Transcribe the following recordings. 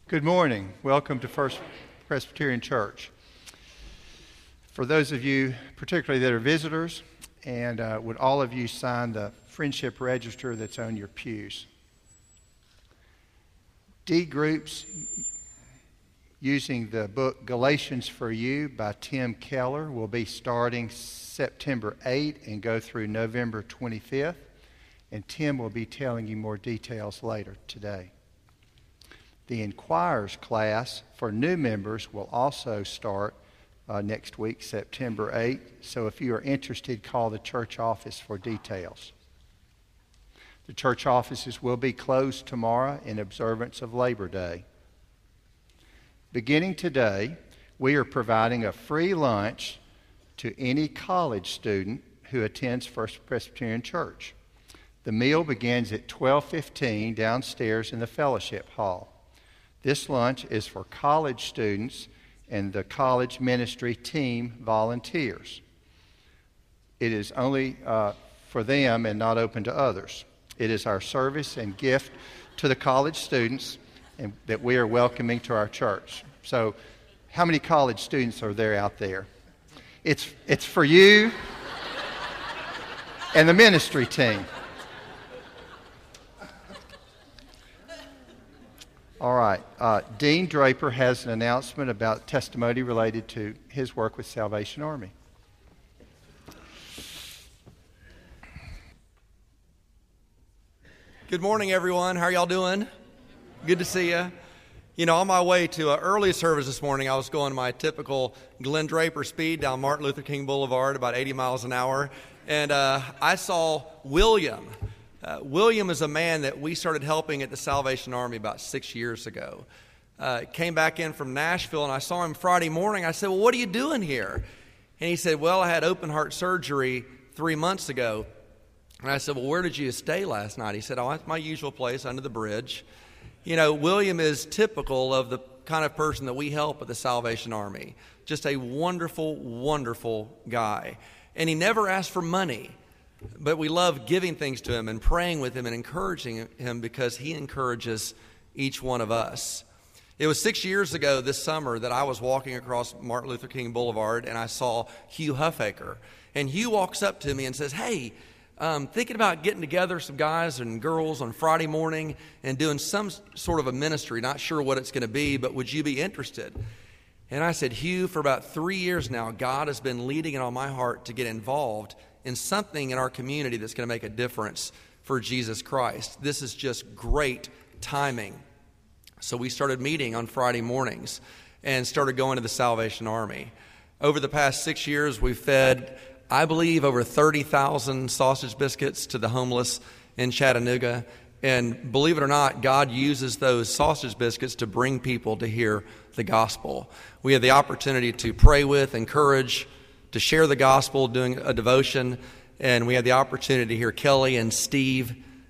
Good morning. Welcome to First Presbyterian Church. For those of you, particularly that are visitors, and would all of you sign the friendship register that's on your pews? D groups using the book Galatians for You by Tim Keller will be starting September 8th and go through November 25th. And Tim will be telling you more details later today. The Inquirers class for new members will also start next week, September 8th. So if you are interested, call the church office for details. The church offices will be closed tomorrow in observance of Labor Day. Beginning today, we are providing a free lunch to any college student who attends First Presbyterian Church. The meal begins at 12:15 downstairs in the fellowship hall. This lunch is for college students and the college ministry team volunteers. It is only for them and not open to others. It is our service and gift to the college students and that we are welcoming to our church. So how many college students are there out there? It's for you and the ministry team. All right. Dean Draper has an announcement about testimony related to his work with Salvation Army. Good morning, everyone. How are y'all doing? Good to see you. You know, on my way to an early service this morning, I was going my typical Glenn Draper speed down Martin Luther King Boulevard, about 80 miles an hour, and I saw William. William is a man that we started helping at the Salvation Army about 6 years ago. Came back in from Nashville, and I saw him Friday morning. I said, well, what are you doing here? And he said, well, I had open heart surgery 3 months ago. And I said, well, where did you stay last night? He said, oh, at my usual place under the bridge. You know, William is typical of the kind of person that we help at the Salvation Army. Just a wonderful, wonderful guy. And he never asked for money. But we love giving things to him and praying with him and encouraging him because he encourages each one of us. It was 6 years ago this summer that I was walking across Martin Luther King Boulevard and I saw Hugh Huffaker. And Hugh walks up to me and says, hey, thinking about getting together some guys and girls on Friday morning and doing some sort of a ministry. Not sure what it's going to be, but would you be interested? And I said, Hugh, for about 3 years now, God has been leading it on my heart to get involved in something in our community that's going to make a difference for Jesus Christ. This is just great timing. So we started meeting on Friday mornings and started going to the Salvation Army. Over the past 6 years, we've fed, I believe, over 30,000 sausage biscuits to the homeless in Chattanooga. And believe it or not, God uses those sausage biscuits to bring people to hear the gospel. We have the opportunity to pray with, encourage, to share the gospel, doing a devotion, and we had the opportunity to hear Kelly and Steve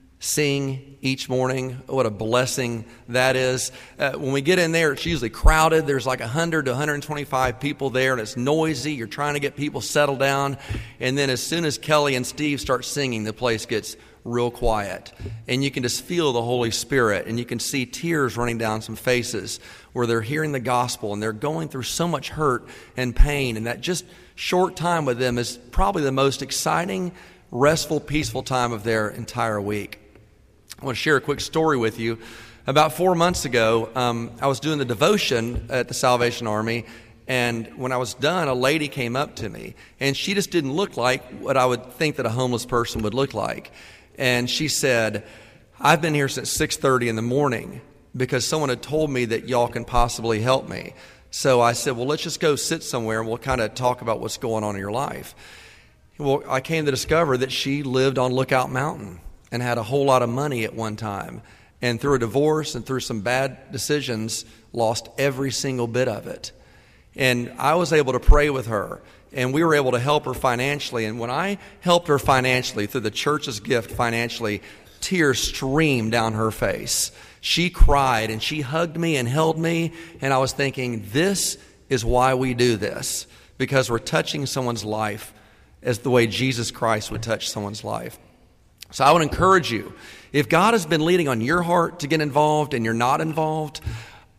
sing each morning. What a blessing that is. When we get in there, it's usually crowded. There's like 100 to 125 people there, and it's noisy. You're trying to get people settled down, and then as soon as Kelly and Steve start singing, the place gets real quiet, and you can just feel the Holy Spirit, and you can see tears running down some faces where they're hearing the gospel, and they're going through so much hurt and pain, and that just short time with them is probably the most exciting, restful, peaceful time of their entire week. I want to share a quick story with you. About 4 months ago, I was doing the devotion at the Salvation Army, and when I was done, a lady came up to me, and she just didn't look like what I would think that a homeless person would look like. And she said, I've been here since 6:30 in the morning because someone had told me that y'all can possibly help me. So I said, well, let's just go sit somewhere and we'll kind of talk about what's going on in your life. Well, I came to discover that she lived on Lookout Mountain and had a whole lot of money at one time. And through a divorce and through some bad decisions, lost every single bit of it. And I was able to pray with her, and we were able to help her financially. And when I helped her financially, through the church's gift financially, tears streamed down her face. She cried, and she hugged me and held me, and I was thinking, this is why we do this, because we're touching someone's life as the way Jesus Christ would touch someone's life. So I would encourage you, if God has been leading on your heart to get involved and you're not involved,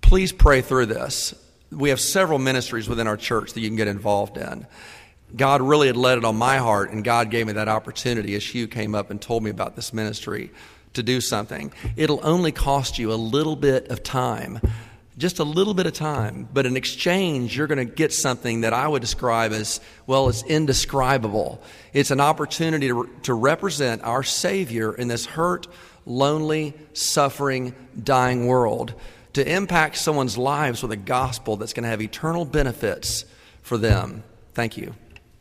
please pray through this. We have several ministries within our church that you can get involved in. God really had laid it on my heart, and God gave me that opportunity as Hugh came up and told me about this ministry to do something. It'll only cost you a little bit of time, just a little bit of time, but in exchange, you're going to get something that I would describe as, well, it's indescribable. It's an opportunity to represent our Savior in this hurt, lonely, suffering, dying world, to impact someone's lives with a gospel that's going to have eternal benefits for them. Thank you.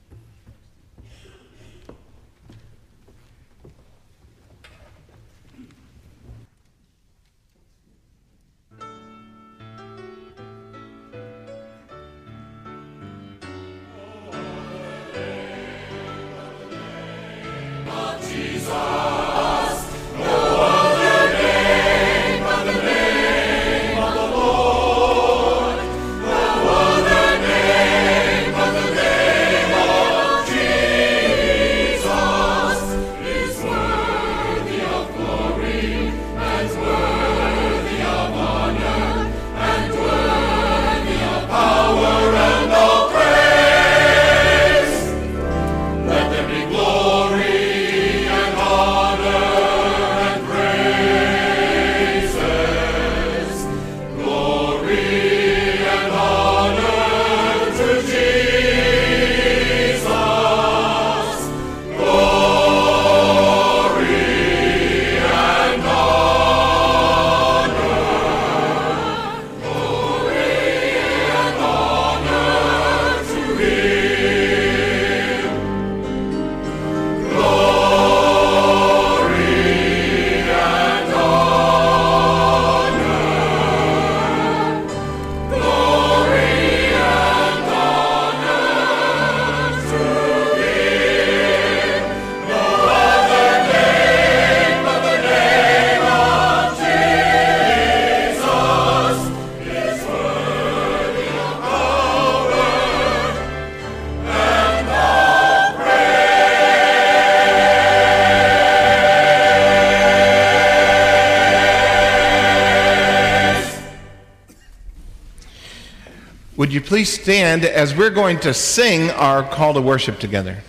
Would you please stand as we're going to sing our call to worship together?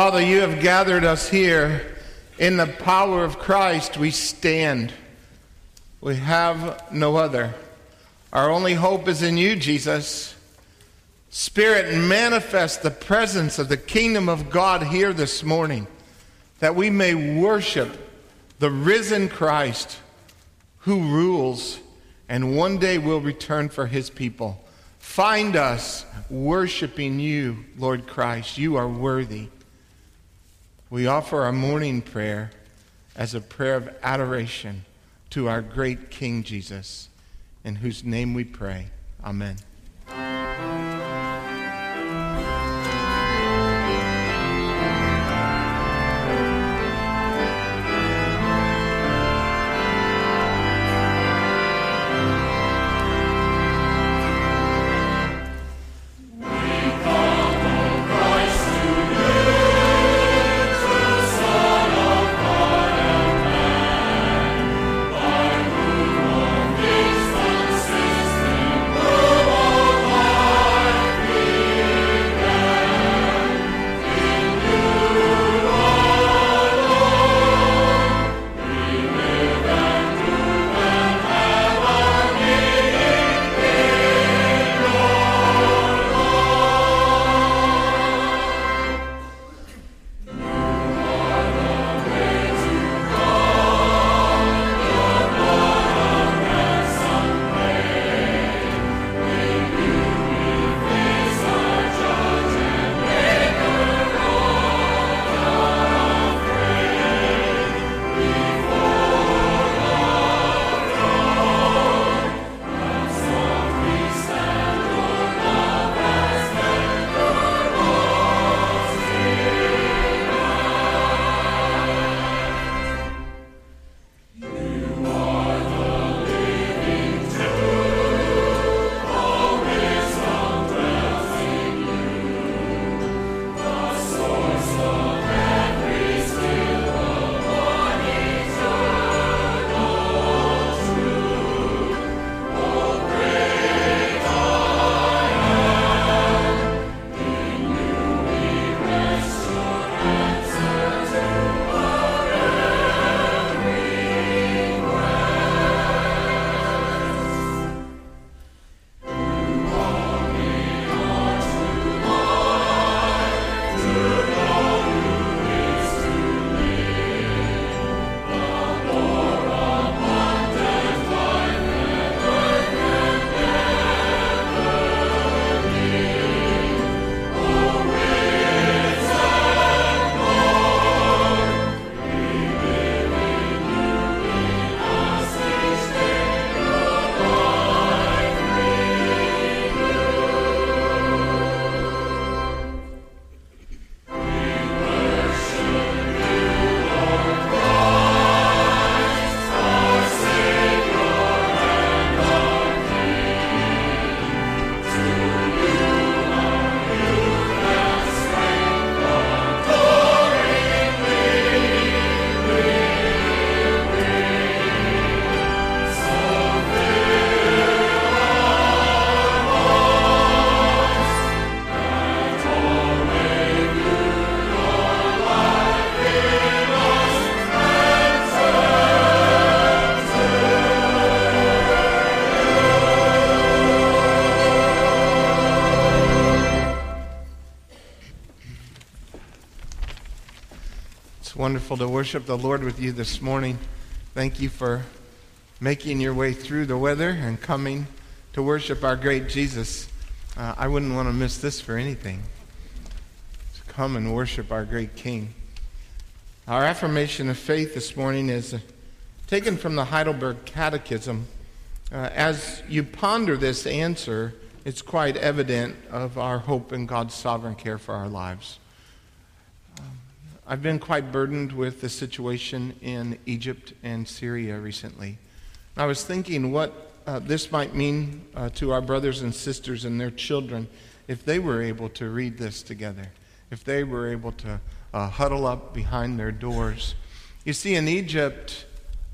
Father, you have gathered us here. In the power of Christ we stand. We have no other. Our only hope is in you, Jesus. Spirit, manifest the presence of the kingdom of God here this morning, that we may worship the risen Christ who rules and one day will return for his people. Find us worshiping you, Lord Christ. You are worthy. We offer our morning prayer as a prayer of adoration to our great King Jesus, in whose name we pray. Amen. Wonderful to worship the Lord with you this morning. Thank you for making your way through the weather and coming to worship our great Jesus. I wouldn't want to miss this for anything. To come and worship our great King. Our affirmation of faith this morning is taken from the Heidelberg Catechism. As you ponder this answer, it's quite evident of our hope in God's sovereign care for our lives. I've been quite burdened with the situation in Egypt and Syria recently. I was thinking what this might mean to our brothers and sisters and their children if they were able to read this together, if they were able to huddle up behind their doors. You see, in Egypt,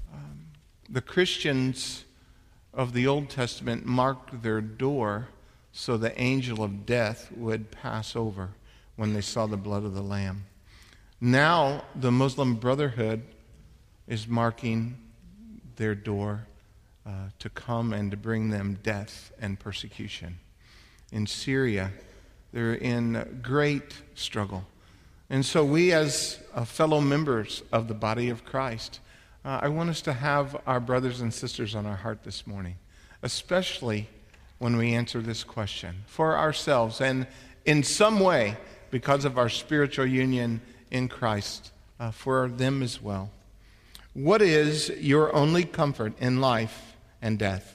the Christians of the Old Testament marked their door so the angel of death would pass over when they saw the blood of the Lamb. Now the Muslim Brotherhood is marking their door to come and to bring them death and persecution. In Syria, they're in great struggle. And so we as fellow members of the body of Christ, I want us to have our brothers and sisters on our heart this morning, especially when we answer this question for ourselves and in some way, because of our spiritual union in Christ, for them as well. What is your only comfort in life and death?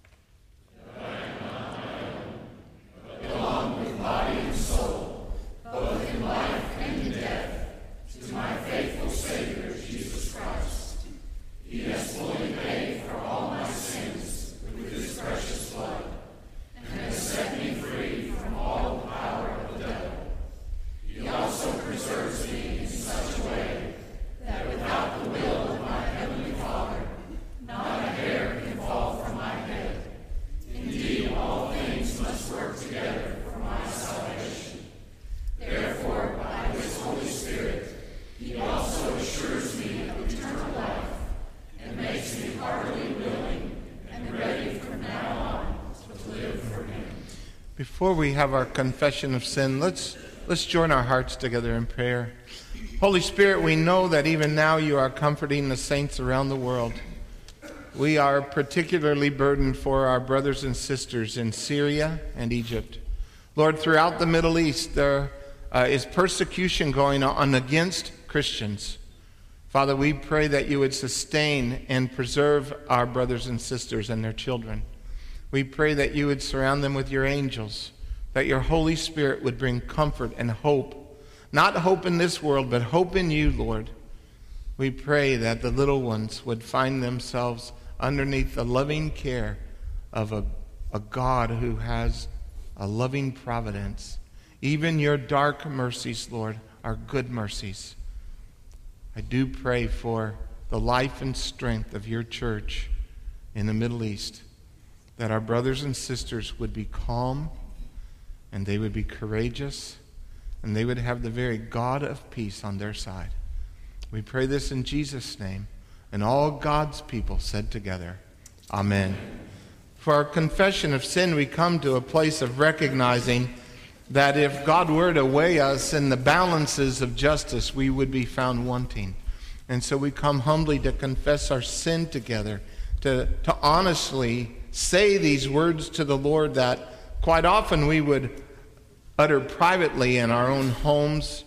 Before we have our confession of sin, let's join our hearts together in prayer. Holy Spirit, we know that even now you are comforting the saints around the world. We are particularly burdened for our brothers and sisters in Syria and Egypt. Lord, throughout the Middle East, there is persecution going on against Christians. Father, we pray that you would sustain and preserve our brothers and sisters and their children. We pray that you would surround them with your angels, that your Holy Spirit would bring comfort and hope. Not hope in this world, but hope in you, Lord. We pray that the little ones would find themselves underneath the loving care of a God who has a loving providence. Even your dark mercies, Lord, are good mercies. I do pray for the life and strength of your church in the Middle East, that our brothers and sisters would be calm, and they would be courageous, and they would have the very God of peace on their side. We pray this in Jesus' name, and all God's people said together, Amen. For our confession of sin, we come to a place of recognizing that if God were to weigh us in the balances of justice, we would be found wanting. And so we come humbly to confess our sin together, to honestly say these words to the Lord that quite often we would utter privately in our own homes,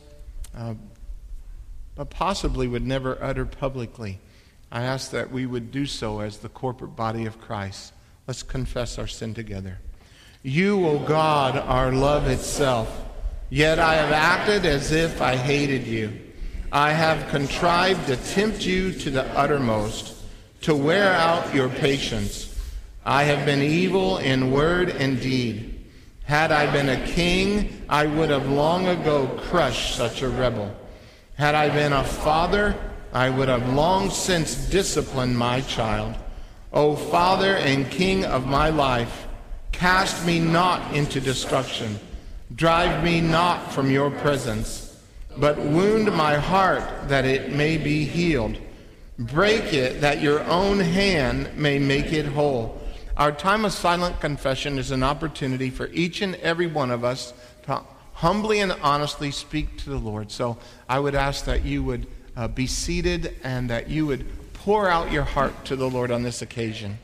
but possibly would never utter publicly. I ask that we would do so as the corporate body of Christ. Let's confess our sin together. You, O God, are love itself, yet I have acted as if I hated you. I have contrived to tempt you to the uttermost, to wear out your patience. I have been evil in word and deed. Had I been a king, I would have long ago crushed such a rebel. Had I been a father, I would have long since disciplined my child. O Father and King of my life, cast me not into destruction. Drive me not from your presence, but wound my heart that it may be healed. Break it that your own hand may make it whole. Our time of silent confession is an opportunity for each and every one of us to humbly and honestly speak to the Lord. So I would ask that you would be seated and that you would pour out your heart to the Lord on this occasion.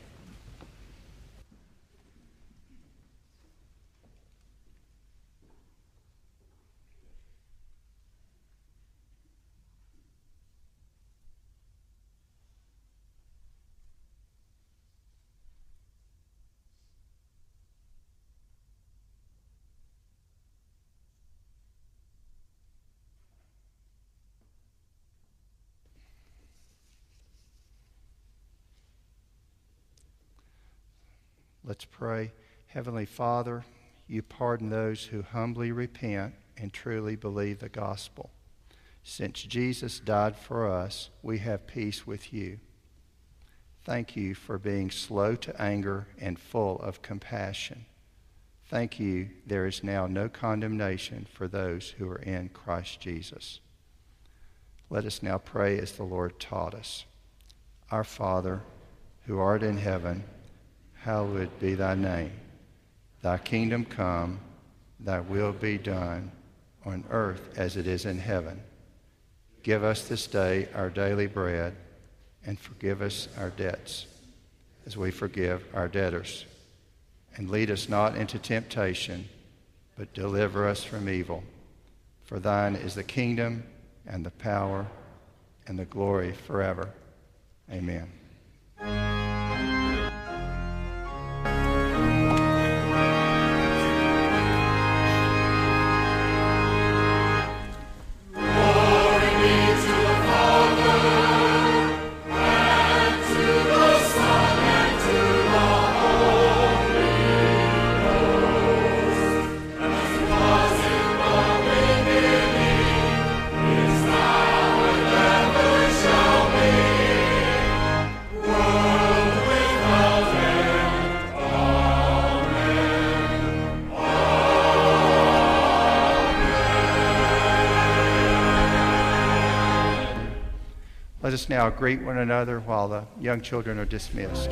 Let's pray. Heavenly Father, you pardon those who humbly repent and truly believe the gospel. Since Jesus died for us, we have peace with you. Thank you for being slow to anger and full of compassion. Thank you, there is now no condemnation for those who are in Christ Jesus. Let us now pray as the Lord taught us. Our Father, who art in heaven, hallowed be thy name. Thy kingdom come, thy will be done, on earth as it is in heaven. Give us this day our daily bread, and forgive us our debts, as we forgive our debtors. And lead us not into temptation, but deliver us from evil. For thine is the kingdom, and the power, and the glory forever. Amen. Let us now greet one another while the young children are dismissed.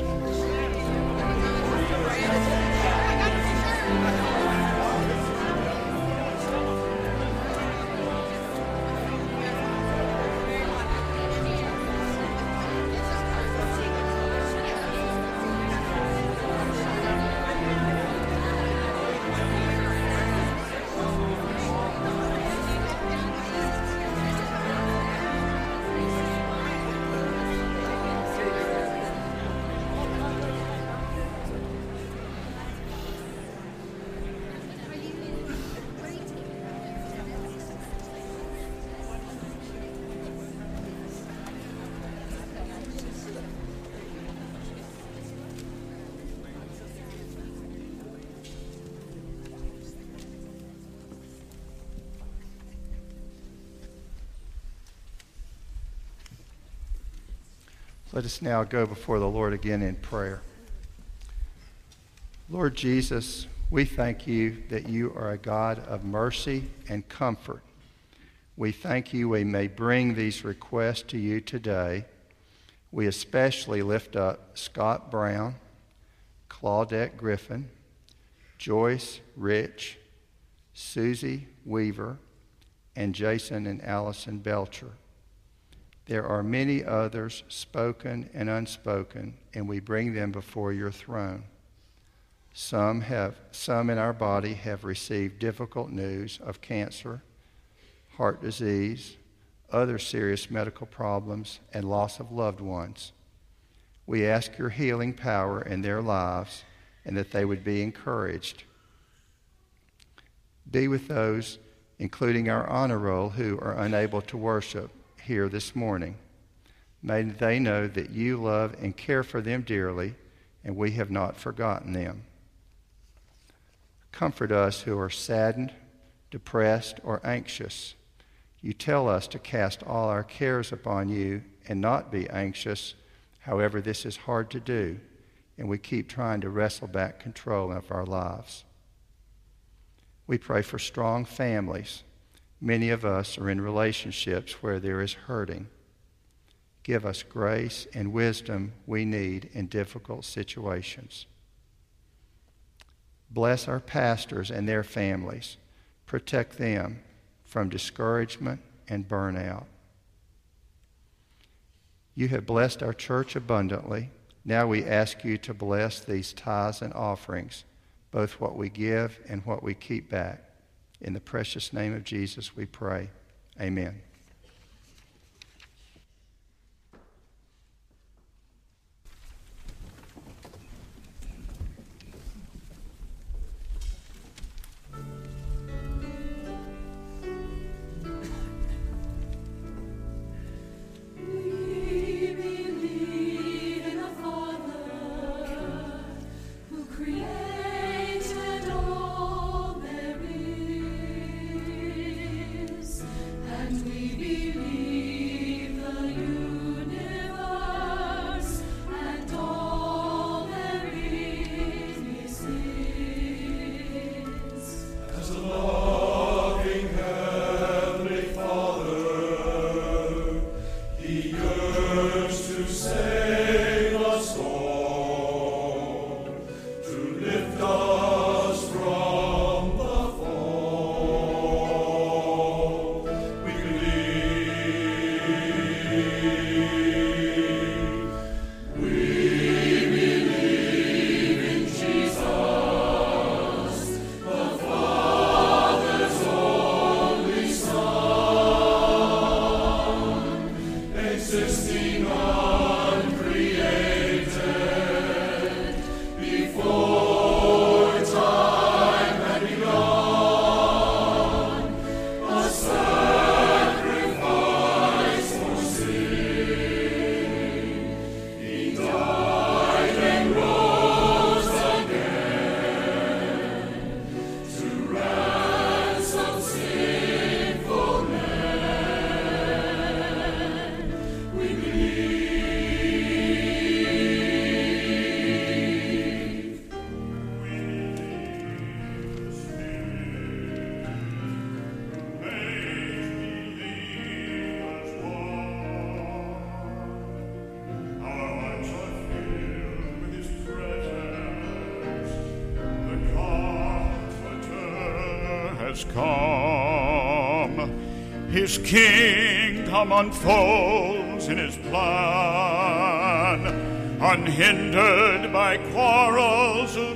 Let us now go before the Lord again in prayer. Lord Jesus, we thank you that you are a God of mercy and comfort. We thank you we may bring these requests to you today. We especially lift up Scott Brown, Claudette Griffin, Joyce Rich, Susie Weaver, and Jason and Allison Belcher. There are many others, spoken and unspoken, and we bring them before your throne. Some in our body have received difficult news of cancer, heart disease, other serious medical problems, and loss of loved ones. We ask your healing power in their lives and that they would be encouraged. Be with those, including our honor roll, who are unable to worship here this morning. May they know that you love and care for them dearly, and we have not forgotten them. Comfort us who are saddened, depressed, or anxious. You tell us to cast all our cares upon you and not be anxious. However, this is hard to do, and we keep trying to wrestle back control of our lives. We pray for strong families. Many of us are in relationships where there is hurting. Give us grace and wisdom we need in difficult situations. Bless our pastors and their families. Protect them from discouragement and burnout. You have blessed our church abundantly. Now we ask you to bless these tithes and offerings, both what we give and what we keep back. In the precious name of Jesus we pray. Amen. And we His kingdom unfolds in his plan, unhindered by quarrels of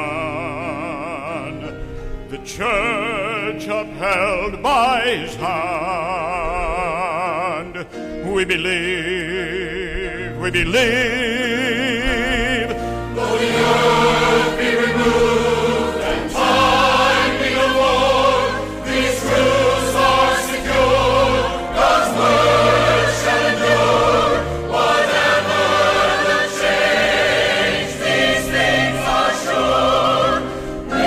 man. The church upheld by his hand. We believe, though the earth be removed and time be no more, these truths are secure, God's word shall endure. Whatever the change, these things are sure. We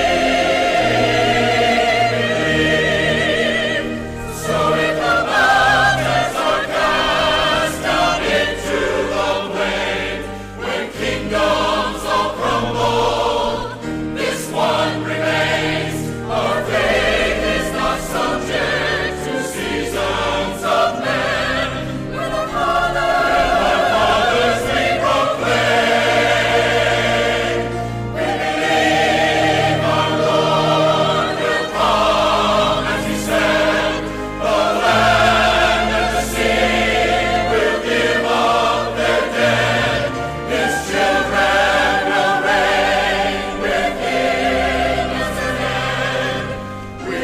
believe. So if the mountains are cast down into the plain, when kingdoms all crumble, this one remains. Our faith is not subject to seasons of men. With our fathers we proclaim. We believe our Lord will come, as he said. The land and the sea will give up their dead. His children will reign with him as their head. We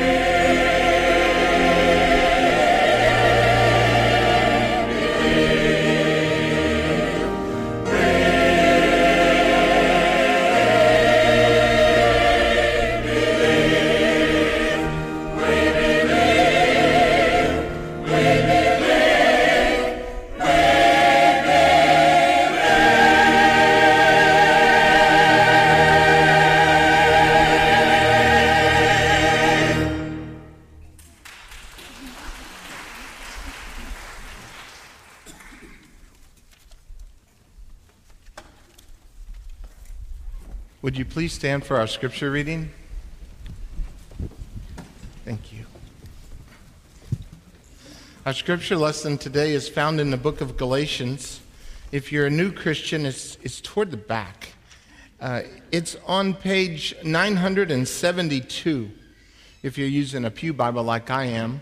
Would you please stand for our scripture reading? Thank you. Our scripture lesson today is found in the book of Galatians. If you're a new Christian, it's toward the back. It's on page 972, if you're using a Pew Bible like I am.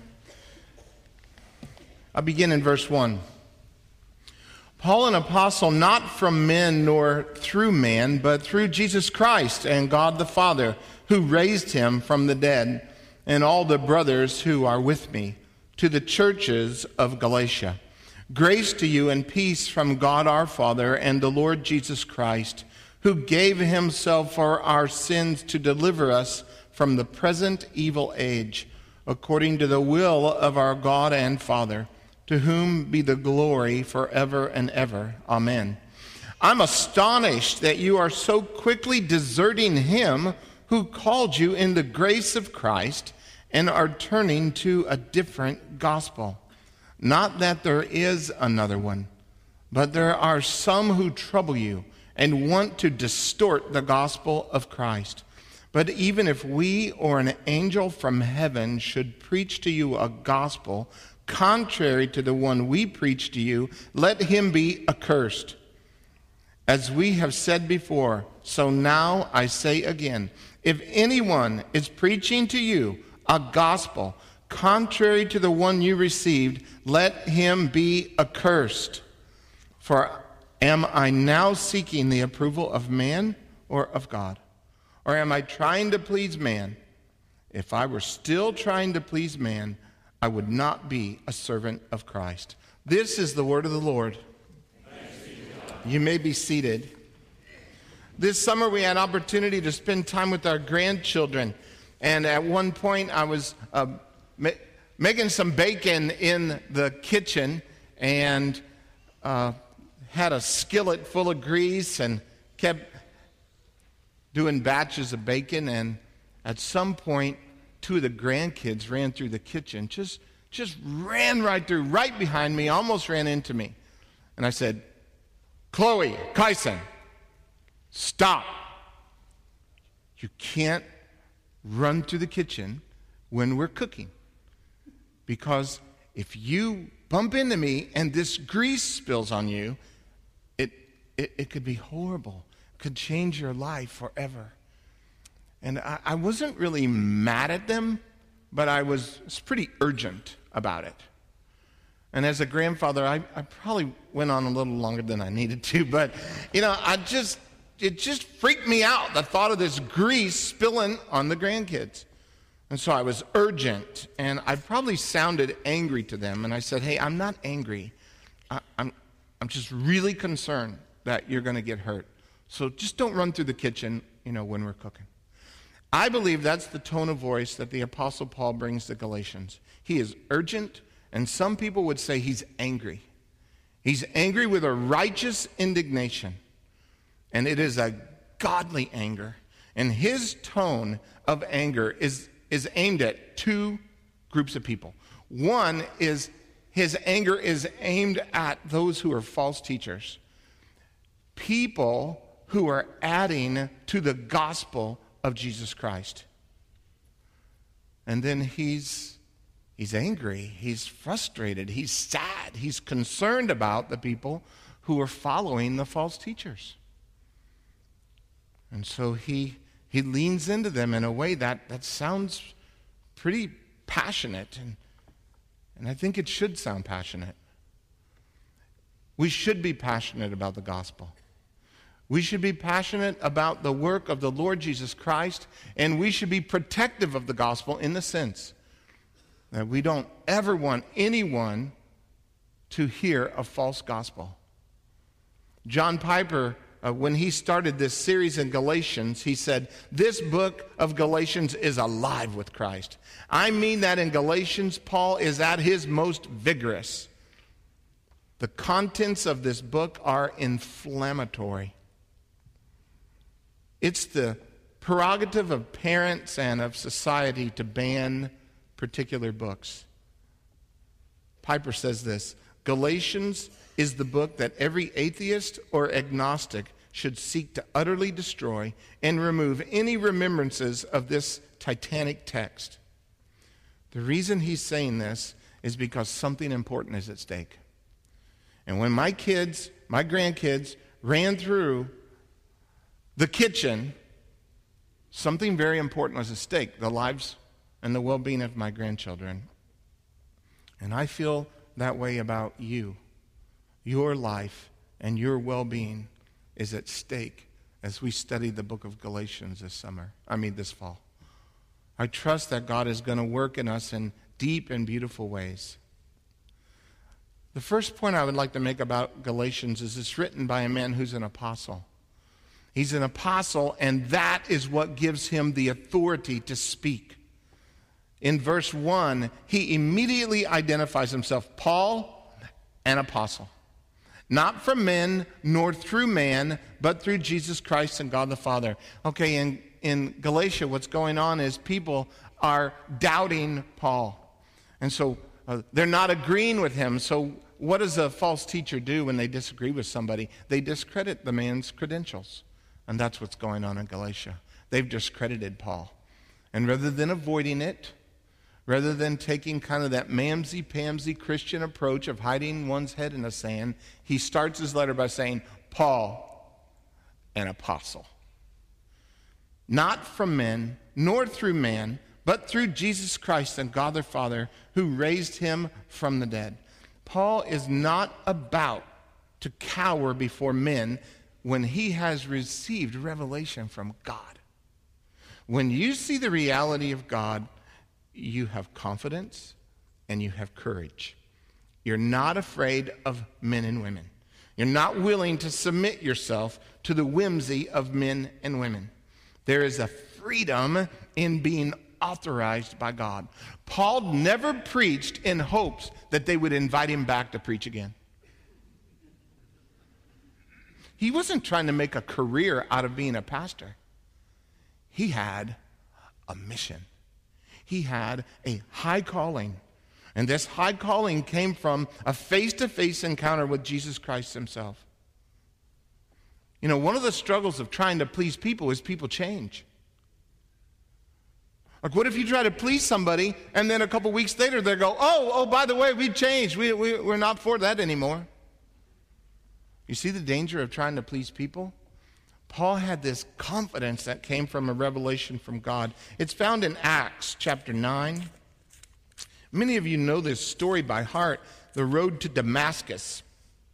I'll begin in verse 1. Paul, an apostle, not from men nor through man, but through Jesus Christ and God the Father, who raised him from the dead, and all the brothers who are with me, to the churches of Galatia. Grace to you and peace from God our Father and the Lord Jesus Christ, who gave himself for our sins to deliver us from the present evil age, according to the will of our God and Father, to whom be the glory forever and ever. Amen. I'm astonished that you are so quickly deserting him who called you in the grace of Christ and are turning to a different gospel. Not that there is another one, but there are some who trouble you and want to distort the gospel of Christ. But even if we or an angel from heaven should preach to you a gospel contrary to the one we preach to you, let him be accursed. As we have said before, so now I say again, if anyone is preaching to you a gospel contrary to the one you received, let him be accursed. For am I now seeking the approval of man or of God? Or am I trying to please man? If I were still trying to please man, I would not be a servant of Christ. This is the word of the Lord. You may be seated. This summer we had opportunity to spend time with our grandchildren. And at one point I was making some bacon in the kitchen and had a skillet full of grease and kept doing batches of bacon. And at some point, two of the grandkids ran through the kitchen, just ran right through, right behind me, almost ran into me. And I said, Chloe, Kyson, stop. You can't run through the kitchen when we're cooking. Because if you bump into me and this grease spills on you, it could be horrible. It could change your life forever. And I wasn't really mad at them, but I was pretty urgent about it. And as a grandfather, I probably went on a little longer than I needed to, but, it just freaked me out, the thought of this grease spilling on the grandkids. And so I was urgent, and I probably sounded angry to them, and I said, hey, I'm not angry. I'm just really concerned that you're going to get hurt. So just don't run through the kitchen, when we're cooking. I believe that's the tone of voice that the Apostle Paul brings to Galatians. He is urgent, and some people would say he's angry. He's angry with a righteous indignation, and it is a godly anger. And his tone of anger is aimed at two groups of people. One is his anger is aimed at those who are false teachers, people who are adding to the gospel of Jesus Christ. And then he's angry, he's frustrated, he's sad, he's concerned about the people who are following the false teachers. And so he leans into them in a way that sounds pretty passionate, and I think it should sound passionate. We should be passionate about the gospel. We should be passionate about the work of the Lord Jesus Christ, and we should be protective of the gospel in the sense that we don't ever want anyone to hear a false gospel. John Piper, when he started this series in Galatians, he said, this book of Galatians is alive with Christ. I mean that in Galatians, Paul is at his most vigorous. The contents of this book are inflammatory. It's the prerogative of parents and of society to ban particular books. Piper says this, Galatians is the book that every atheist or agnostic should seek to utterly destroy and remove any remembrances of this titanic text. The reason he's saying this is because something important is at stake. And when my grandkids ran through the kitchen, something very important was at stake, the lives and the well-being of my grandchildren. And I feel that way about you. Your life and your well-being is at stake as we study the book of Galatians this fall. I trust that God is going to work in us in deep and beautiful ways. The first point I would like to make about Galatians is it's written by a man who's an apostle. He's an apostle, and that is what gives him the authority to speak. In verse 1, he immediately identifies himself, Paul, an apostle. Not from men, nor through man, but through Jesus Christ and God the Father. Okay, in Galatia, what's going on is people are doubting Paul. And so they're not agreeing with him. So what does a false teacher do when they disagree with somebody? They discredit the man's credentials. And that's what's going on in Galatia. They've discredited Paul. And rather than avoiding it, Rather than taking kind of that mamsy-pamsy Christian approach of hiding one's head in the sand, he starts his letter by saying, Paul, an apostle. Not from men, nor through man, but through Jesus Christ and God the Father, who raised him from the dead. Paul is not about to cower before men when he has received revelation from God. When you see the reality of God, you have confidence and you have courage. You're not afraid of men and women. You're not willing to submit yourself to the whimsy of men and women. There is a freedom in being authorized by God. Paul never preached in hopes that they would invite him back to preach again. He wasn't trying to make a career out of being a pastor. He had a mission. He had a high calling. And this high calling came from a face-to-face encounter with Jesus Christ himself. You know, one of the struggles of trying to please people is people change. Like, what if you try to please somebody and then a couple weeks later they go, oh, by the way, we've changed. We're not for that anymore. You see the danger of trying to please people? Paul had this confidence that came from a revelation from God. It's found in Acts chapter 9. Many of you know this story by heart, the road to Damascus.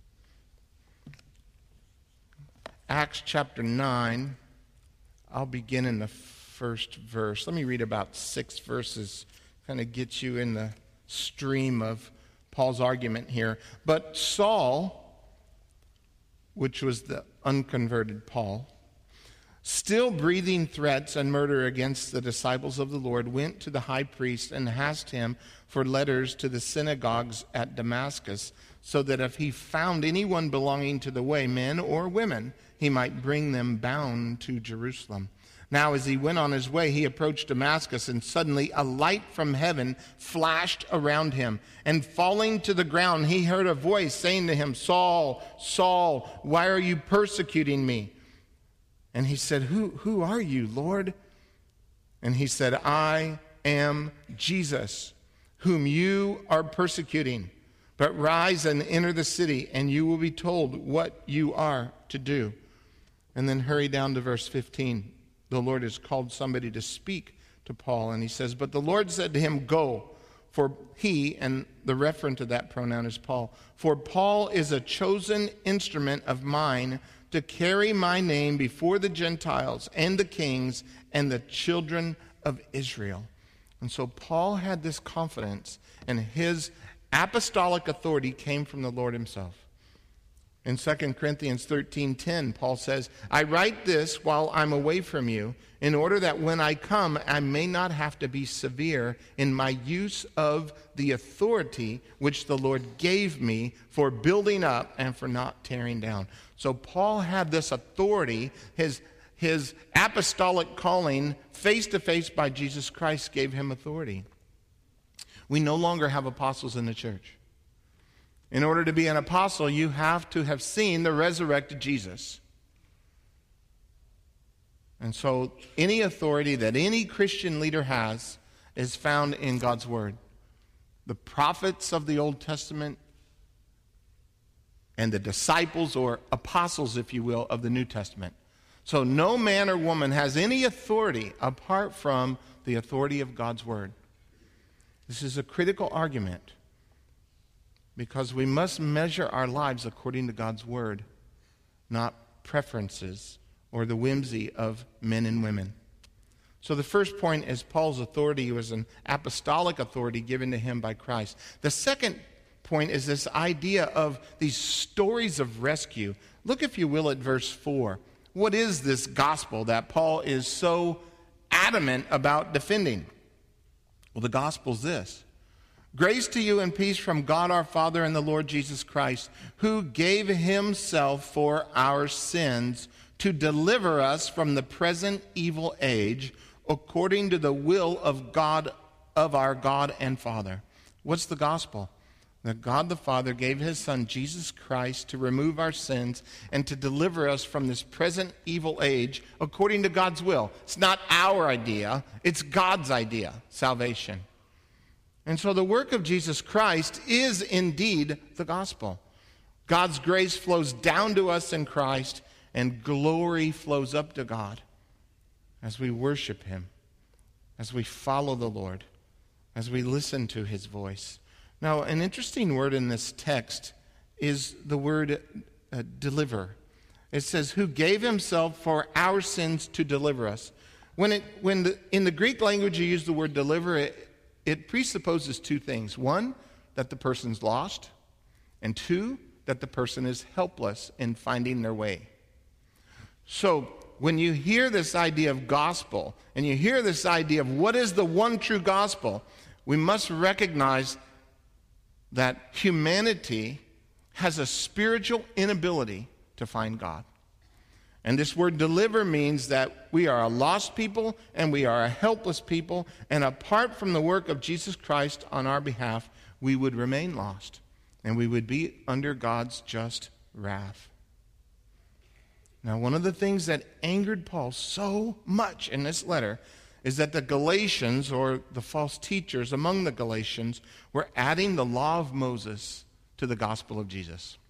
Acts chapter 9, I'll begin in the first verse. Let me read about 6 verses, kind of get you in the stream of Paul's argument here. But Saul, which was the unconverted Paul, still breathing threats and murder against the disciples of the Lord, went to the high priest and asked him for letters to the synagogues at Damascus, so that if he found anyone belonging to the way, men or women, he might bring them bound to Jerusalem. Now, as he went on his way, he approached Damascus, and suddenly a light from heaven flashed around him. And falling to the ground, he heard a voice saying to him, Saul, Saul, why are you persecuting me? And he said, Who are you, Lord? And he said, I am Jesus, whom you are persecuting. But rise and enter the city, and you will be told what you are to do. And then hurry down to verse 15. The Lord has called somebody to speak to Paul, and he says, but the Lord said to him, go, for he, and the referent to that pronoun is Paul, for Paul is a chosen instrument of mine to carry my name before the Gentiles and the kings and the children of Israel. And so Paul had this confidence, and his apostolic authority came from the Lord himself. In 2 Corinthians 13:10, Paul says, I write this while I'm away from you, in order that when I come, I may not have to be severe in my use of the authority which the Lord gave me for building up and for not tearing down. So Paul had this authority, his apostolic calling, face-to-face by Jesus Christ gave him authority. We no longer have apostles in the church. In order to be an apostle, you have to have seen the resurrected Jesus. And so any authority that any Christian leader has is found in God's Word. The prophets of the Old Testament and the disciples or apostles, if you will, of the New Testament. So no man or woman has any authority apart from the authority of God's Word. This is a critical argument, because we must measure our lives according to God's Word, not preferences or the whimsy of men and women. So the first point is Paul's authority was an apostolic authority given to him by Christ. The second point is this idea of these stories of rescue. Look, if you will, at verse 4. What is this gospel that Paul is so adamant about defending? Well, the gospel is this. Grace to you and peace from God our Father and the Lord Jesus Christ, who gave himself for our sins to deliver us from the present evil age, according to the will of God, of our God and Father. What's the gospel? That God the Father gave his Son, Jesus Christ, to remove our sins and to deliver us from this present evil age according to God's will. It's not our idea, it's God's idea, salvation. And so the work of Jesus Christ is indeed the gospel. God's grace flows down to us in Christ, and glory flows up to God as we worship him, as we follow the Lord, as we listen to his voice. Now, an interesting word in this text is the word deliver. It says, who gave himself for our sins to deliver us. In the Greek language you use the word deliver, it presupposes two things. One, that the person's lost, and two, that the person is helpless in finding their way. So when you hear this idea of gospel, and you hear this idea of what is the one true gospel, we must recognize that humanity has a spiritual inability to find God. And this word deliver means that we are a lost people and we are a helpless people, and apart from the work of Jesus Christ on our behalf, we would remain lost and we would be under God's just wrath. Now, one of the things that angered Paul so much in this letter is that the Galatians, or the false teachers among the Galatians, were adding the law of Moses to the gospel of Jesus.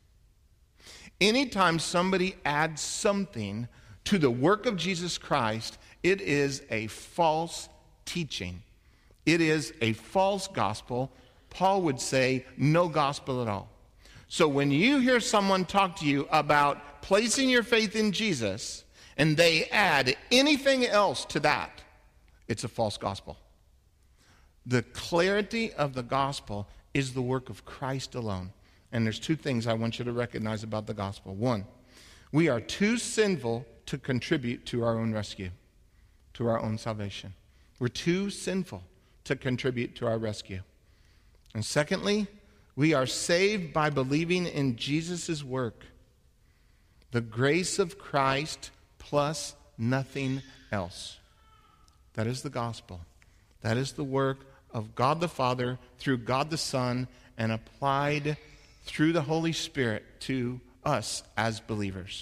Anytime somebody adds something to the work of Jesus Christ, it is a false teaching. It is a false gospel. Paul would say no gospel at all. So when you hear someone talk to you about placing your faith in Jesus and they add anything else to that, it's a false gospel. The clarity of the gospel is the work of Christ alone. And there's two things I want you to recognize about the gospel. One, we are too sinful to contribute to our own rescue, to our own salvation. We're too sinful to contribute to our rescue. And secondly, we are saved by believing in Jesus' work. The grace of Christ plus nothing else. That is the gospel. That is the work of God the Father through God the Son and applied through the Holy Spirit to us as believers.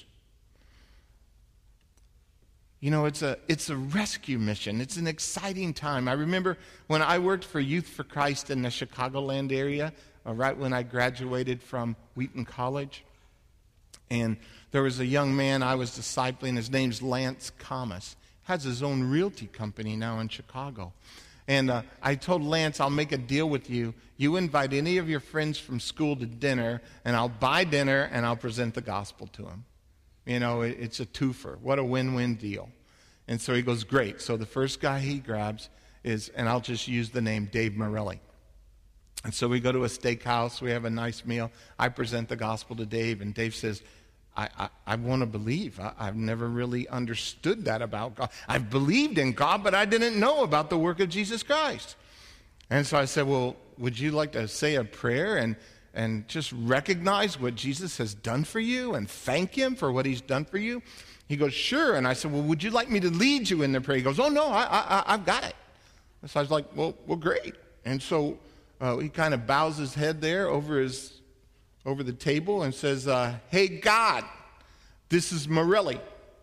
You know, it's a rescue mission. It's an exciting time. I remember when I worked for Youth for Christ in the Chicagoland area, right when I graduated from Wheaton College. And there was a young man I was discipling. His name's Lance Camas. Has his own realty company now in Chicago. And I told Lance, I'll make a deal with you. You invite any of your friends from school to dinner, and I'll buy dinner, and I'll present the gospel to them. You know, it's a twofer. What a win-win deal. And so he goes, great. So the first guy he grabs is, and I'll just use the name, Dave Morelli. And so we go to a steakhouse. We have a nice meal. I present the gospel to Dave, and Dave says, I want to believe. I've never really understood that about God. I've believed in God, but I didn't know about the work of Jesus Christ. And so I said, well, would you like to say a prayer and just recognize what Jesus has done for you and thank him for what he's done for you? He goes, sure. And I said, well, would you like me to lead you in the prayer? He goes, oh, no, I've got it. And so I was like, well, great. And so he kind of bows his head there over the table and says, hey, God, this is Morelli.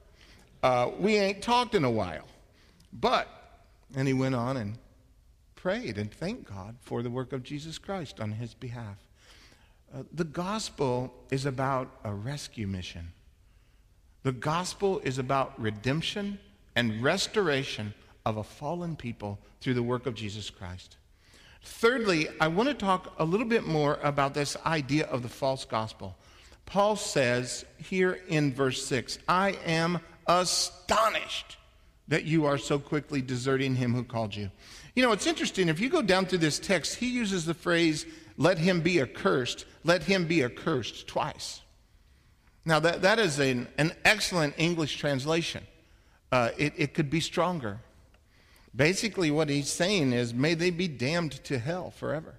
We ain't talked in a while. And he went on and prayed and thanked God for the work of Jesus Christ on his behalf. The gospel is about a rescue mission. The gospel is about redemption and restoration of a fallen people through the work of Jesus Christ. Thirdly, I want to talk a little bit more about this idea of the false gospel. Paul says here in verse 6, I am astonished that you are so quickly deserting him who called you. You know, it's interesting. If you go down through this text, he uses the phrase, let him be accursed twice. Now, that is an excellent English translation. It could be stronger. Basically, what he's saying is, may they be damned to hell forever.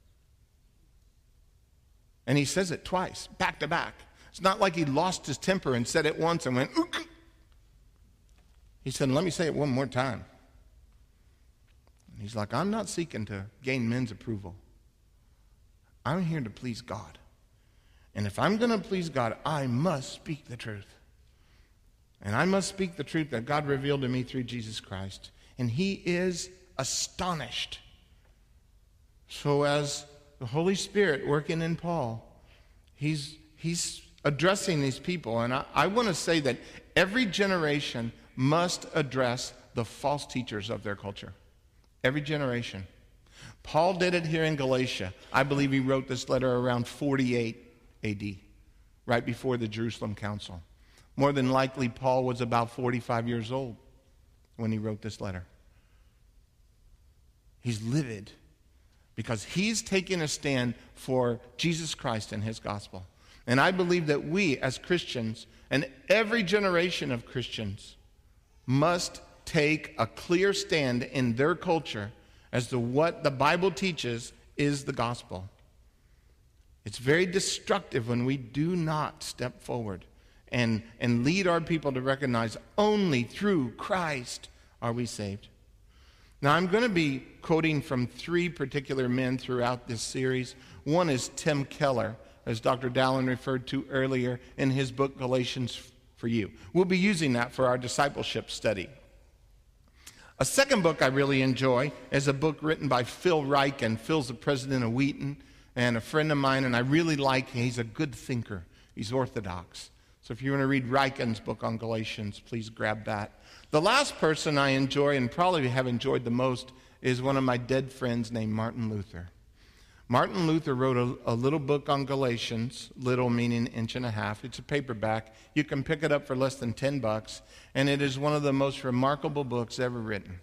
And he says it twice, back to back. It's not like he lost his temper and said it once and went, ook. He said, let me say it one more time. And he's like, I'm not seeking to gain men's approval. I'm here to please God. And if I'm going to please God, I must speak the truth. And I must speak the truth that God revealed to me through Jesus Christ. And he is astonished. So as the Holy Spirit working in Paul, he's addressing these people. And I want to say that every generation must address the false teachers of their culture. Every generation. Paul did it here in Galatia. I believe he wrote this letter around 48 AD, right before the Jerusalem Council. More than likely, Paul was about 45 years old when he wrote this letter. He's livid because he's taking a stand for Jesus Christ and his gospel. And I believe that we as Christians, and every generation of Christians, must take a clear stand in their culture as to what the Bible teaches is the gospel. It's very destructive when we do not step forward and lead our people to recognize only through Christ are we saved. Now, I'm going to be quoting from three particular men throughout this series. One is Tim Keller, as Dr. Dallin referred to earlier in his book, Galatians for You. We'll be using that for our discipleship study. A second book I really enjoy is a book written by Phil Ryken. Phil's the president of Wheaton and a friend of mine, and I really like him. He's a good thinker. He's orthodox. So if you want to read Ryken's book on Galatians, please grab that. The last person I enjoy and probably have enjoyed the most is one of my dead friends named Martin Luther. Martin Luther wrote a little book on Galatians, little meaning inch and a half. It's a paperback. You can pick it up for less than $10, and it is one of the most remarkable books ever written.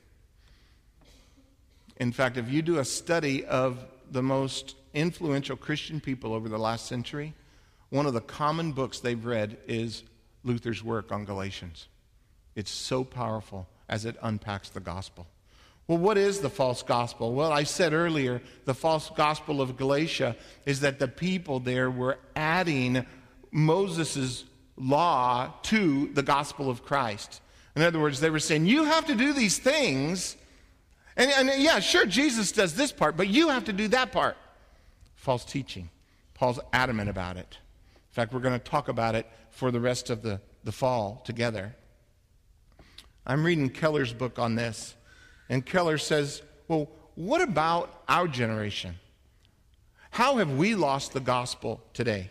In fact, if you do a study of the most influential Christian people over the last century, one of the common books they've read is Luther's work on Galatians. It's so powerful as it unpacks the gospel. Well, what is the false gospel? Well, I said earlier, the false gospel of Galatia is that the people there were adding Moses' law to the gospel of Christ. In other words, they were saying, you have to do these things. And yeah, sure, Jesus does this part, but you have to do that part. False teaching. Paul's adamant about it. In fact, we're going to talk about it for the rest of the fall together. I'm reading Keller's book on this. And Keller says, well, what about our generation? How have we lost the gospel today?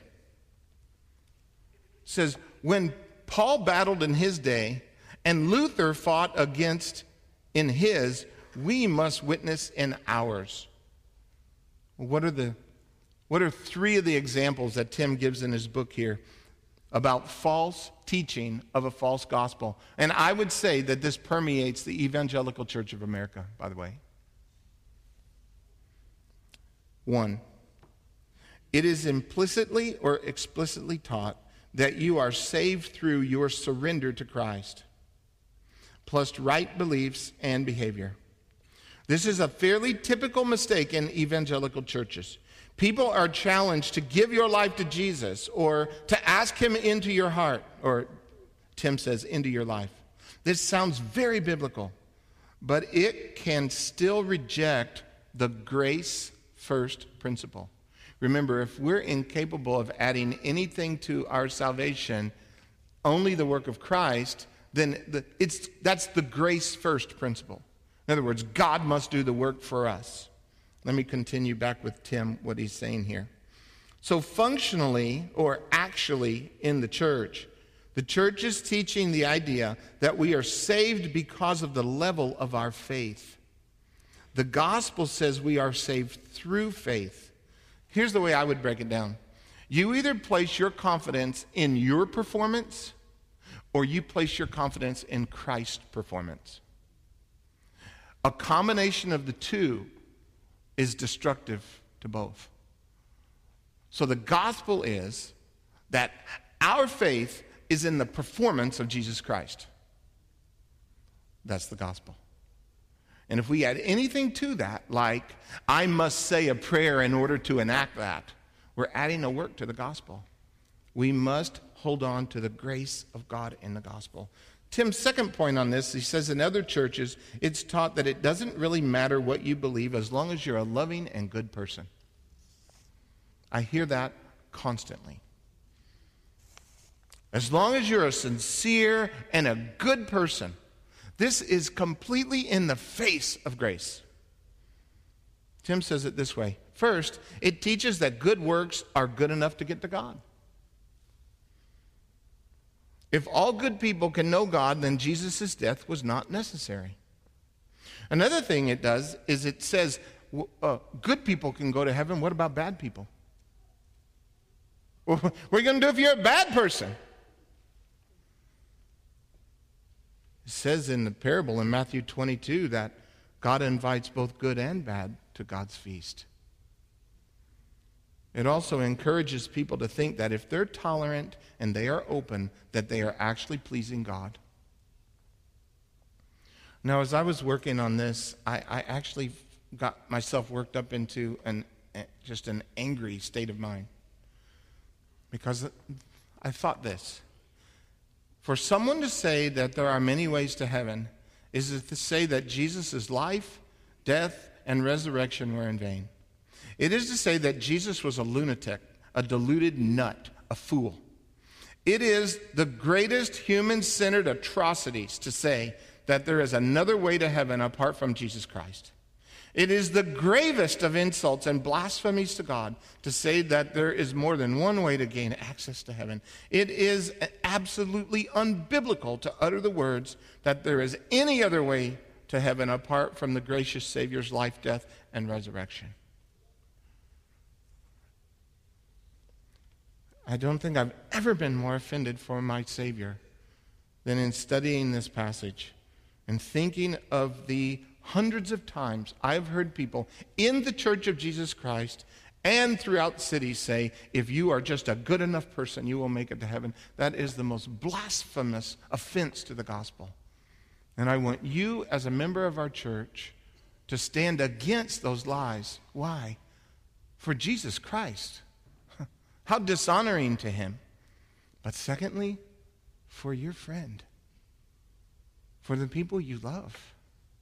He says, when Paul battled in his day and Luther fought against in his, we must witness in ours. What are three of the examples that Tim gives in his book here about false teaching of a false gospel? And I would say that this permeates the Evangelical Church of America, by the way. 1, it is implicitly or explicitly taught that you are saved through your surrender to Christ, plus right beliefs and behavior. This is a fairly typical mistake in evangelical churches. People are challenged to give your life to Jesus or to ask him into your heart, or Tim says, into your life. This sounds very biblical, but it can still reject the grace first principle. Remember, if we're incapable of adding anything to our salvation, only the work of Christ, then that's the grace first principle. In other words, God must do the work for us. Let me continue back with Tim, what he's saying here. So functionally, or actually in the church is teaching the idea that we are saved because of the level of our faith. The gospel says we are saved through faith. Here's the way I would break it down. You either place your confidence in your performance or you place your confidence in Christ's performance. A combination of the two is destructive to both. So the gospel is that our faith is in the performance of Jesus Christ. That's the gospel. And if we add anything to that, like I must say a prayer in order to enact that, we're adding a work to the gospel. We must hold on to the grace of God in the gospel. Tim's second point on this, he says in other churches, it's taught that it doesn't really matter what you believe as long as you're a loving and good person. I hear that constantly. As long as you're a sincere and a good person, this is completely in the face of grace. Tim says it this way. First, it teaches that good works are good enough to get to God. If all good people can know God, then Jesus' death was not necessary. Another thing it does is it says good people can go to heaven. What about bad people? What are you going to do if you're a bad person? It says in the parable in Matthew 22 that God invites both good and bad to God's feast. It also encourages people to think that if they're tolerant and they are open, that they are actually pleasing God. Now, as I was working on this, I actually got myself worked up into just an angry state of mind. Because I thought this. For someone to say that there are many ways to heaven is to say that Jesus' life, death, and resurrection were in vain. It is to say that Jesus was a lunatic, a deluded nut, a fool. It is the greatest human-centered atrocities to say that there is another way to heaven apart from Jesus Christ. It is the gravest of insults and blasphemies to God to say that there is more than one way to gain access to heaven. It is absolutely unbiblical to utter the words that there is any other way to heaven apart from the gracious Savior's life, death, and resurrection. I don't think I've ever been more offended for my Savior than in studying this passage and thinking of the hundreds of times I've heard people in the Church of Jesus Christ and throughout cities say, if you are just a good enough person, you will make it to heaven. That is the most blasphemous offense to the gospel. And I want you as a member of our church to stand against those lies. Why? For Jesus Christ. How dishonoring to him. But secondly, for your friend. For the people you love.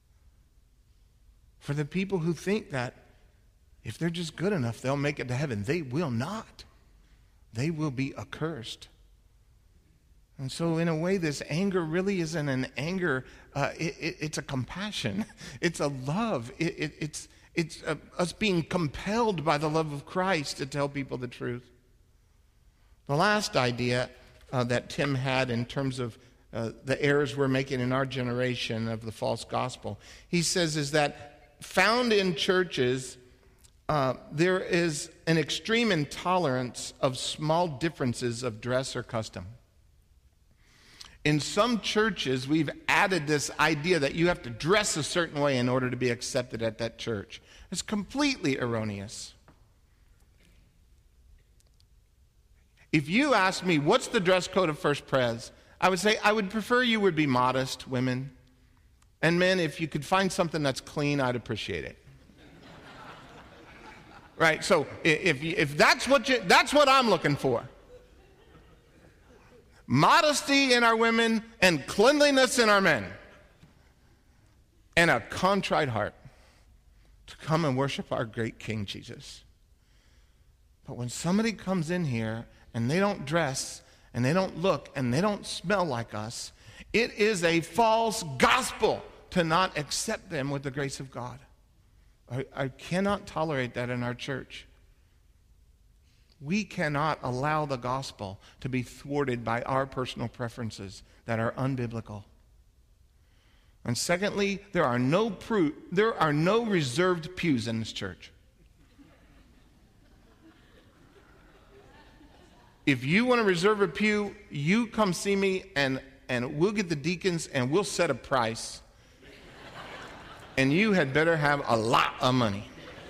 For the people who think that if they're just good enough, they'll make it to heaven. They will not. They will be accursed. And so in a way, this anger really isn't an anger. It's a compassion. It's a love. It's us being compelled by the love of Christ to tell people the truth. The last idea that Tim had in terms of the errors we're making in our generation of the false gospel, he says is that found in churches, there is an extreme intolerance of small differences of dress or custom. In some churches, we've added this idea that you have to dress a certain way in order to be accepted at that church. It's completely erroneous. If you ask me, what's the dress code of First Pres? I would say, I would prefer you would be modest, women. And men, if you could find something that's clean, I'd appreciate it. Right? So if that's what I'm looking for. Modesty in our women and cleanliness in our men. And a contrite heart to come and worship our great King Jesus. But when somebody comes in here and they don't dress and they don't look and they don't smell like us, it is a false gospel to not accept them with the grace of God. I cannot tolerate that in our church. We cannot allow the gospel to be thwarted by our personal preferences that are unbiblical. And secondly, there are no reserved pews in this church. If you want to reserve a pew, you come see me and we'll get the deacons and we'll set a price. And you had better have a lot of money.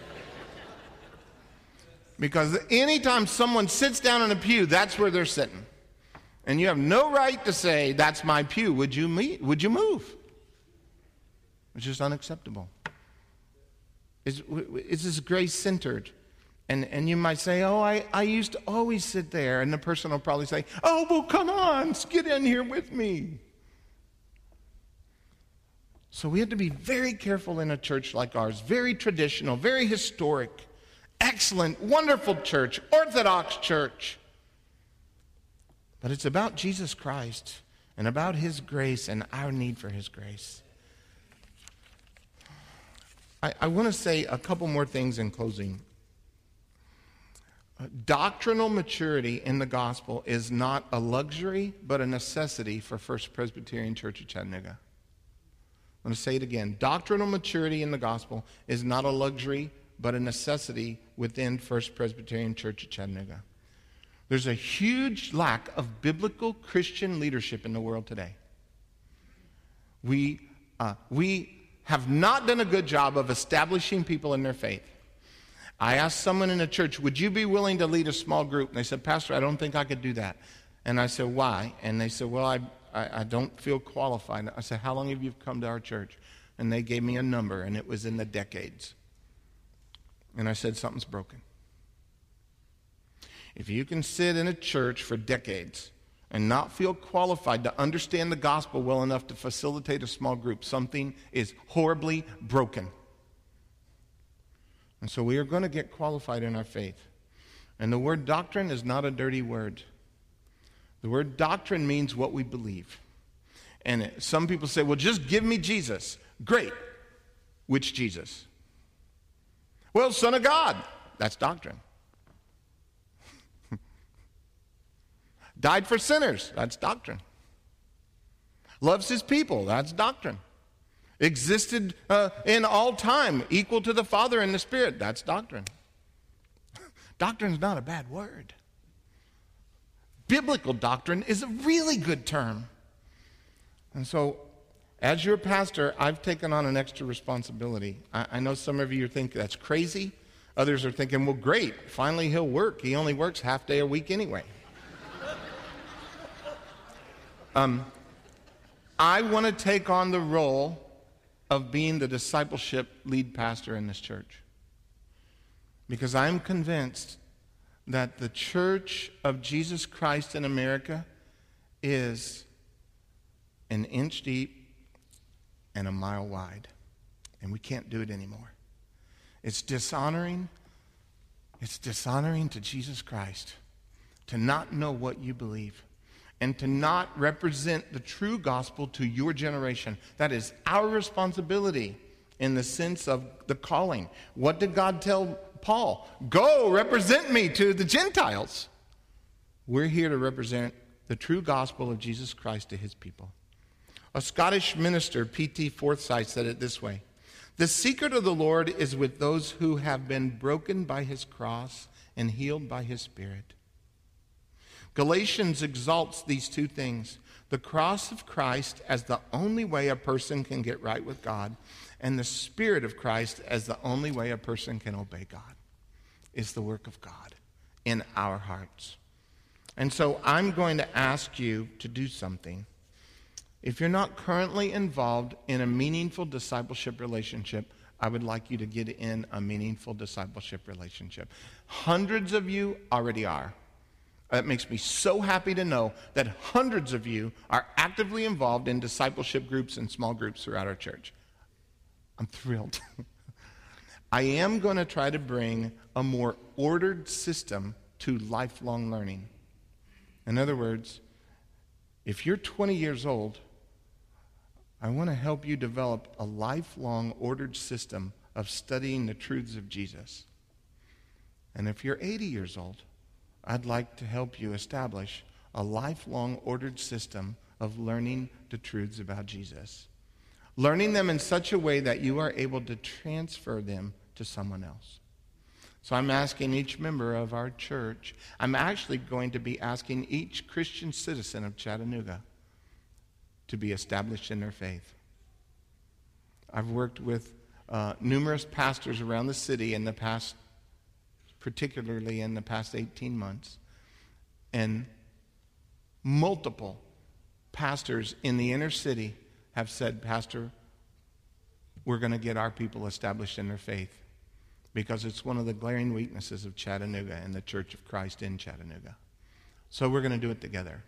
Because anytime someone sits down in a pew, that's where they're sitting. And you have no right to say, that's my pew. Would you move? It's just unacceptable. It's just grace-centered. And you might say, oh, I used to always sit there. And the person will probably say, oh, well, come on, get in here with me. So we have to be very careful in a church like ours, very traditional, very historic, excellent, wonderful church, Orthodox church. But it's about Jesus Christ and about his grace and our need for his grace. I want to say a couple more things in closing. Doctrinal maturity in the gospel is not a luxury, but a necessity for First Presbyterian Church of Chattanooga. I'm going to say it again. Doctrinal maturity in the gospel is not a luxury, but a necessity within First Presbyterian Church of Chattanooga. There's a huge lack of biblical Christian leadership in the world today. We have not done a good job of establishing people in their faith. I asked someone in a church, would you be willing to lead a small group? And they said, Pastor, I don't think I could do that. And I said, why? And they said, well, I don't feel qualified. I said, how long have you come to our church? And they gave me a number, and it was in the decades. And I said, something's broken. If you can sit in a church for decades and not feel qualified to understand the gospel well enough to facilitate a small group, something is horribly broken. And so we are going to get qualified in our faith. And the word doctrine is not a dirty word. The word doctrine means what we believe. And some people say, well, just give me Jesus. Great. Which Jesus? Well, Son of God. That's doctrine. Died for sinners. That's doctrine. Loves his people. That's doctrine. Existed in all time, equal to the Father and the Spirit. That's doctrine. Doctrine is not a bad word. Biblical doctrine is a really good term. And so, as your pastor, I've taken on an extra responsibility. I know some of you think that's crazy. Others are thinking, well, great, finally he'll work. He only works half day a week anyway. I want to take on the role of being the discipleship lead pastor in this church, because I'm convinced that the Church of Jesus Christ in America is an inch deep and a mile wide, and we can't do it anymore. It's dishonoring to Jesus Christ to not know what you believe and to not represent the true gospel to your generation. That is our responsibility in the sense of the calling. What did God tell Paul? Go represent me to the Gentiles. We're here to represent the true gospel of Jesus Christ to his people. A Scottish minister, P.T. Forsyth, said it this way: the secret of the Lord is with those who have been broken by his cross and healed by his Spirit. Galatians exalts these two things: the cross of Christ as the only way a person can get right with God, and the Spirit of Christ as the only way a person can obey God. It's the work of God in our hearts. And so I'm going to ask you to do something. If you're not currently involved in a meaningful discipleship relationship, I would like you to get in a meaningful discipleship relationship. Hundreds of you already are. It makes me so happy to know that hundreds of you are actively involved in discipleship groups and small groups throughout our church. I'm thrilled. I am going to try to bring a more ordered system to lifelong learning. In other words, if you're 20 years old, I want to help you develop a lifelong ordered system of studying the truths of Jesus. And if you're 80 years old, I'd like to help you establish a lifelong ordered system of learning the truths about Jesus. Learning them in such a way that you are able to transfer them to someone else. So I'm asking each member of our church, I'm actually going to be asking each Christian citizen of Chattanooga to be established in their faith. I've worked with numerous pastors around the city in the past, particularly in the past 18 months, and multiple pastors in the inner city have said, Pastor, we're going to get our people established in their faith, because it's one of the glaring weaknesses of Chattanooga and the Church of Christ in Chattanooga. So we're going to do it together.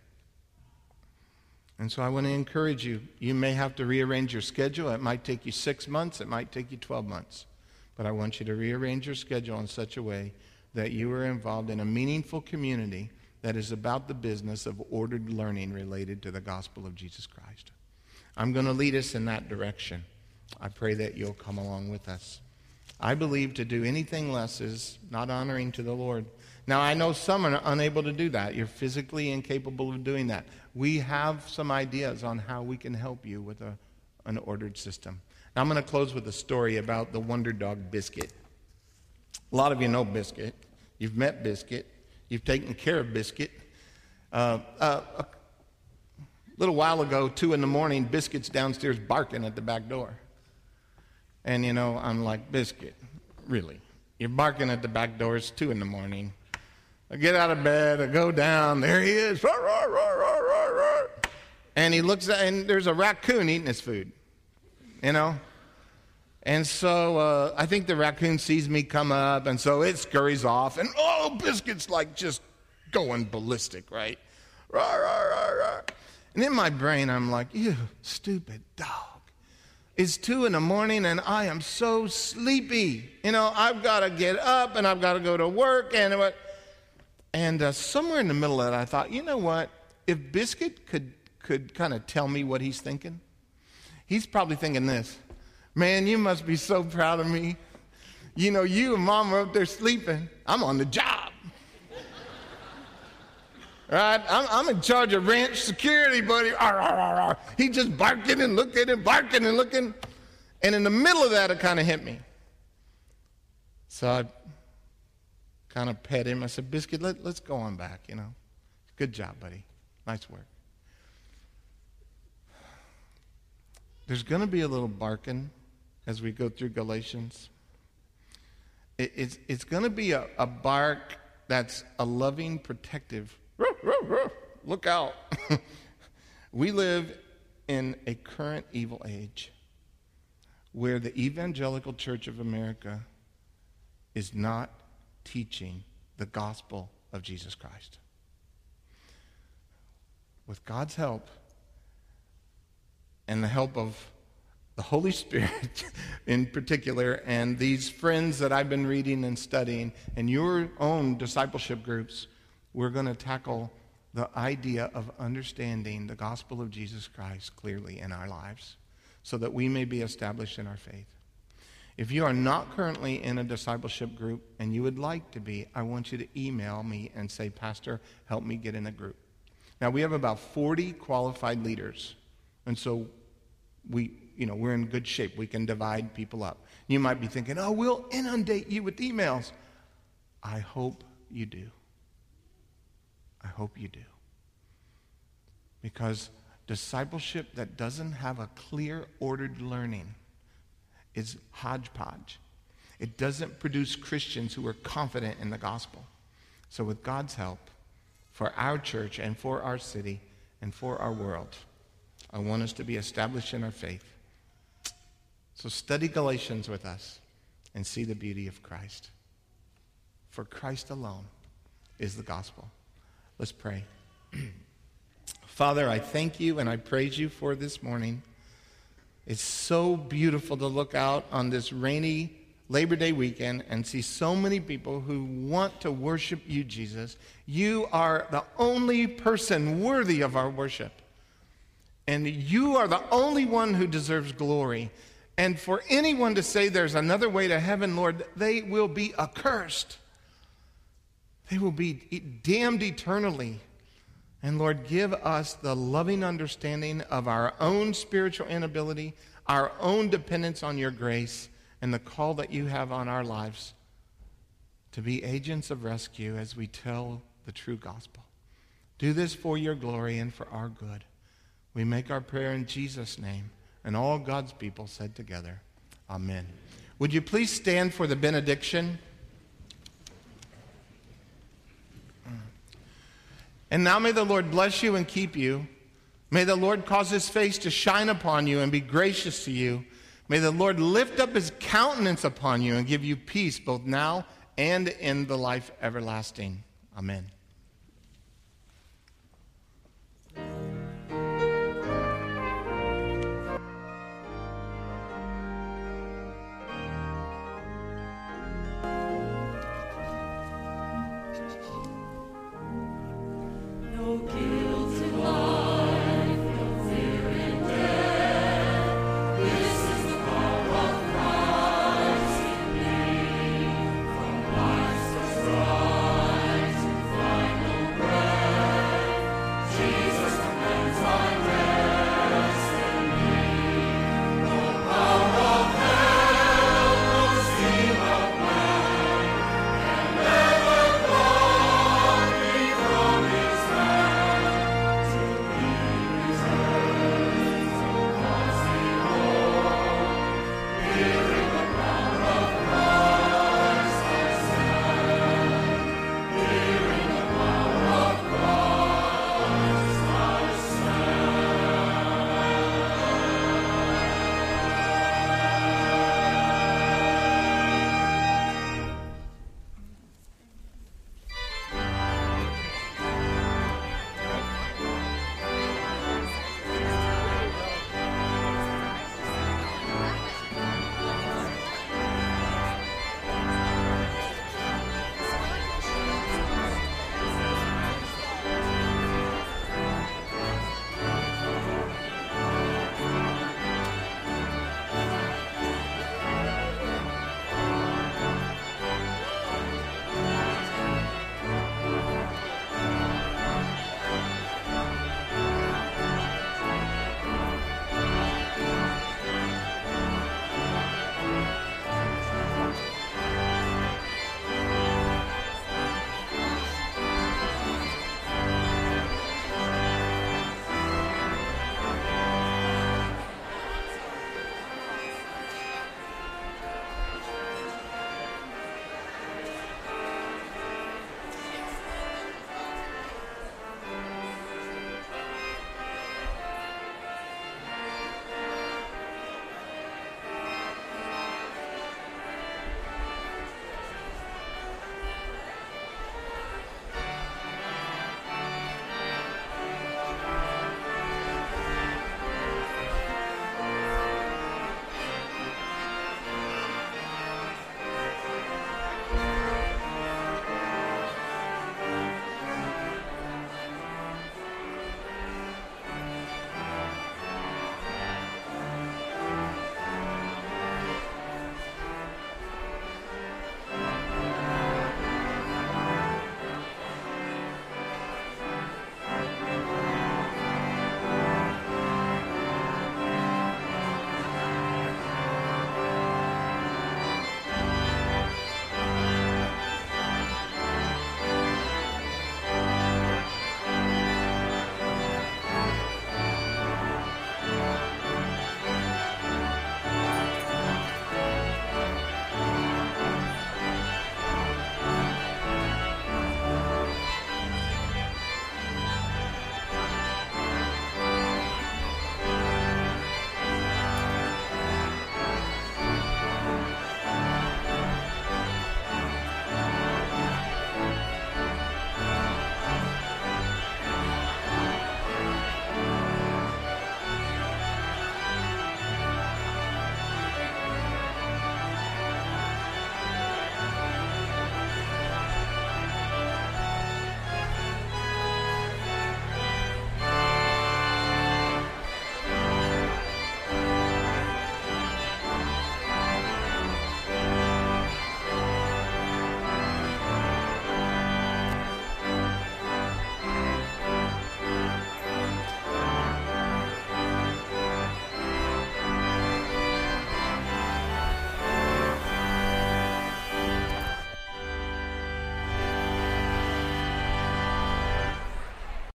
And so I want to encourage you. You may have to rearrange your schedule. It might take you 6 months. It might take you 12 months. But I want you to rearrange your schedule in such a way that you are involved in a meaningful community that is about the business of ordered learning related to the gospel of Jesus Christ. I'm going to lead us in that direction. I pray that you'll come along with us. I believe to do anything less is not honoring to the Lord. Now, I know some are unable to do that. You're physically incapable of doing that. We have some ideas on how we can help you with an ordered system. Now, I'm going to close with a story about the wonder dog Biscuit. A lot of you know Biscuit. You've met Biscuit. You've taken care of Biscuit. A little while ago, 2 a.m, Biscuit's downstairs barking at the back door. And, I'm like, Biscuit, really? You're barking at the back door. It's 2 a.m. I get out of bed. I go down. There he is. Roar, roar, roar, roar, roar, roar. And he looks at, and there's a raccoon eating his food, And so I think the raccoon sees me come up, and so it scurries off. And, Biscuit's like just going ballistic, right? Roar, roar, roar, roar. And in my brain, I'm like, you stupid dog. It's 2 a.m, and I am so sleepy. I've got to get up, and I've got to go to work. And somewhere in the middle of that, I thought, you know what? If Biscuit could kind of tell me what he's thinking, he's probably thinking this. Man, you must be so proud of me. You and Mom are up there sleeping. I'm on the job. Right? I'm in charge of ranch security, buddy. Arr, arr, arr, arr. He's just barking and looking and barking and looking. And in the middle of that, it kind of hit me. So I kind of pet him. I said, Biscuit, let's go on back, Good job, buddy. Nice work. There's going to be a little barking as we go through Galatians. It's going to be a bark that's a loving, protective. Look out. We live in a current evil age where the Evangelical Church of America is not teaching the gospel of Jesus Christ. With God's help and the help of the Holy Spirit in particular, and these friends that I've been reading and studying, and your own discipleship groups, we're going to tackle the idea of understanding the gospel of Jesus Christ clearly in our lives so that we may be established in our faith. If you are not currently in a discipleship group and you would like to be, I want you to email me and say, Pastor, help me get in a group. Now, we have about 40 qualified leaders, and so we're in good shape. We can divide people up. You might be thinking, we'll inundate you with emails. I hope you do. I hope you do. Because discipleship that doesn't have a clear, ordered learning is hodgepodge. It doesn't produce Christians who are confident in the gospel. So with God's help, for our church and for our city and for our world, I want us to be established in our faith. So study Galatians with us and see the beauty of Christ. For Christ alone is the gospel. Let's pray. Father, I thank you and I praise you for this morning. It's so beautiful to look out on this rainy Labor Day weekend and see so many people who want to worship you, Jesus. You are the only person worthy of our worship. And you are the only one who deserves glory. And for anyone to say there's another way to heaven, Lord, they will be accursed. They will be damned eternally. And Lord, give us the loving understanding of our own spiritual inability, our own dependence on your grace, and the call that you have on our lives to be agents of rescue as we tell the true gospel. Do this for your glory and for our good. We make our prayer in Jesus' name. And all God's people said together, amen. Would you please stand for the benediction? And now may the Lord bless you and keep you. May the Lord cause his face to shine upon you and be gracious to you. May the Lord lift up his countenance upon you and give you peace both now and in the life everlasting. Amen. This is the part Jesus.